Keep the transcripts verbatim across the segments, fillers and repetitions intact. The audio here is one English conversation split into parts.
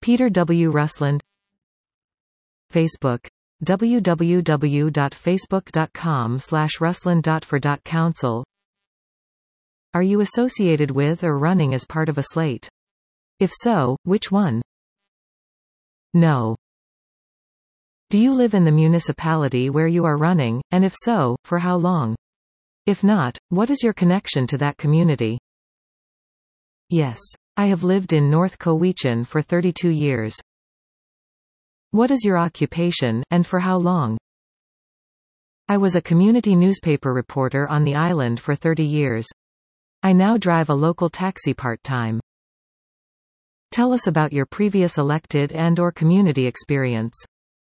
Peter W. Rusland. Facebook. w w w dot facebook dot com slash rusland dot for dot council. Are you associated with or running as part of a slate? If so, which one? No. Do you live in the municipality where you are running, and if so, for how long? If not, what is your connection to that community? Yes. I have lived in North Cowichan for thirty-two years. What is your occupation, and for how long? I was a community newspaper reporter on the island for thirty years. I now drive a local taxi part-time. Tell us about your previous elected and or community experience.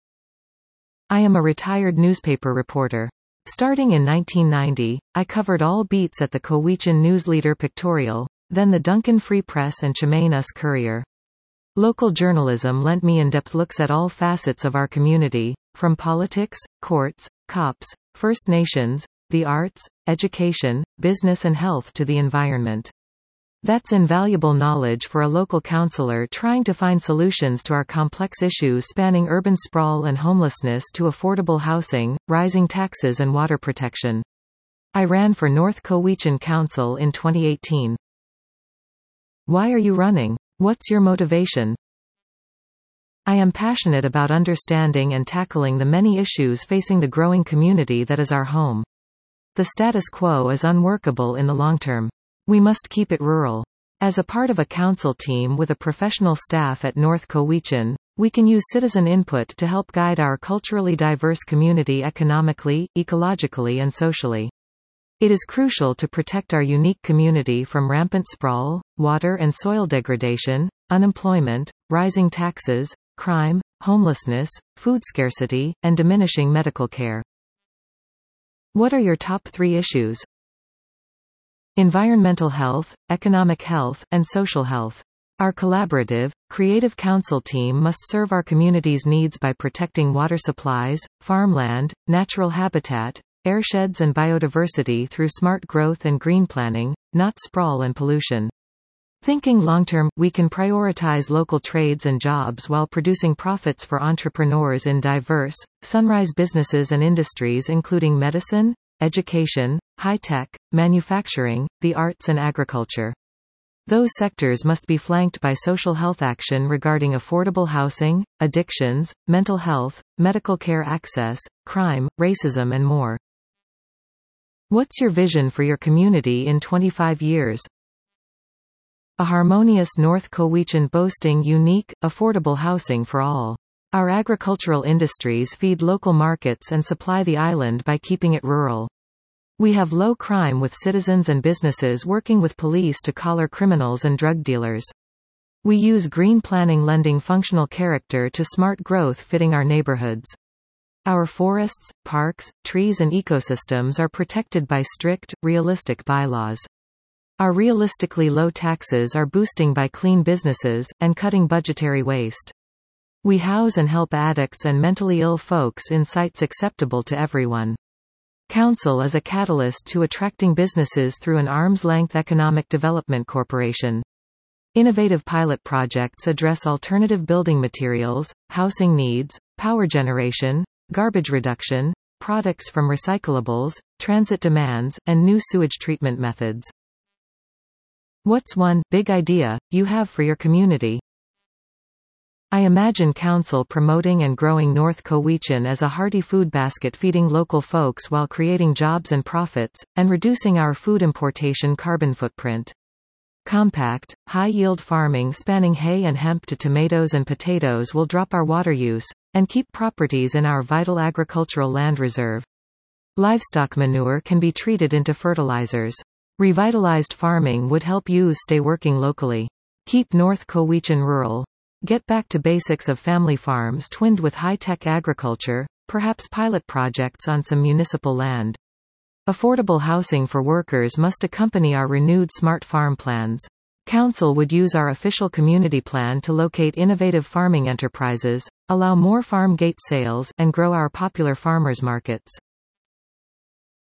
I am a retired newspaper reporter. Starting in nineteen ninety, I covered all beats at the Cowichan News Leader Pictorial, then the Duncan Free Press and Chemain Us Courier. Local journalism lent me in-depth looks at all facets of our community, from politics, courts, cops, First Nations, the arts, education, business and health to the environment. That's invaluable knowledge for a local councillor trying to find solutions to our complex issues spanning urban sprawl and homelessness to affordable housing, rising taxes and water protection. I ran for North Cowichan Council in twenty eighteen. Why are you running? What's your motivation? I am passionate about understanding and tackling the many issues facing the growing community that is our home. The status quo is unworkable in the long term. We must keep it rural. As a part of a council team with a professional staff at North Cowichan, we can use citizen input to help guide our culturally diverse community economically, ecologically and socially. It is crucial to protect our unique community from rampant sprawl, water and soil degradation, unemployment, rising taxes, crime, homelessness, food scarcity, and diminishing medical care. What are your top three issues? Environmental health, economic health, and social health. Our collaborative, creative council team must serve our community's needs by protecting water supplies, farmland, natural habitat, airsheds and biodiversity through smart growth and green planning, not sprawl and pollution. Thinking long-term, we can prioritize local trades and jobs while producing profits for entrepreneurs in diverse, sunrise businesses and industries including medicine, education, high-tech, manufacturing, the arts and agriculture. Those sectors must be flanked by social health action regarding affordable housing, addictions, mental health, medical care access, crime, racism and more. What's your vision for your community in twenty-five years? A harmonious North Cowichan boasting unique, affordable housing for all. Our agricultural industries feed local markets and supply the island by keeping it rural. We have low crime with citizens and businesses working with police to collar criminals and drug dealers. We use green planning lending functional character to smart growth fitting our neighborhoods. Our forests, parks, trees and ecosystems are protected by strict, realistic bylaws. Our realistically low taxes are boosting by clean businesses, and cutting budgetary waste. We house and help addicts and mentally ill folks in sites acceptable to everyone. Council is a catalyst to attracting businesses through an arm's-length economic development corporation. Innovative pilot projects address alternative building materials, housing needs, power generation, garbage reduction, products from recyclables, transit demands, and new sewage treatment methods. What's one big idea you have for your community? I imagine council promoting and growing North Cowichan as a hearty food basket feeding local folks while creating jobs and profits, and reducing our food importation carbon footprint. Compact, high-yield farming spanning hay and hemp to tomatoes and potatoes will drop our water use, and keep properties in our vital agricultural land reserve. Livestock manure can be treated into fertilizers. Revitalized farming would help youth stay working locally. Keep North Cowichan rural. Get back to basics of family farms twinned with high-tech agriculture, perhaps pilot projects on some municipal land. Affordable housing for workers must accompany our renewed smart farm plans. Council would use our official community plan to locate innovative farming enterprises, allow more farm gate sales, and grow our popular farmers markets.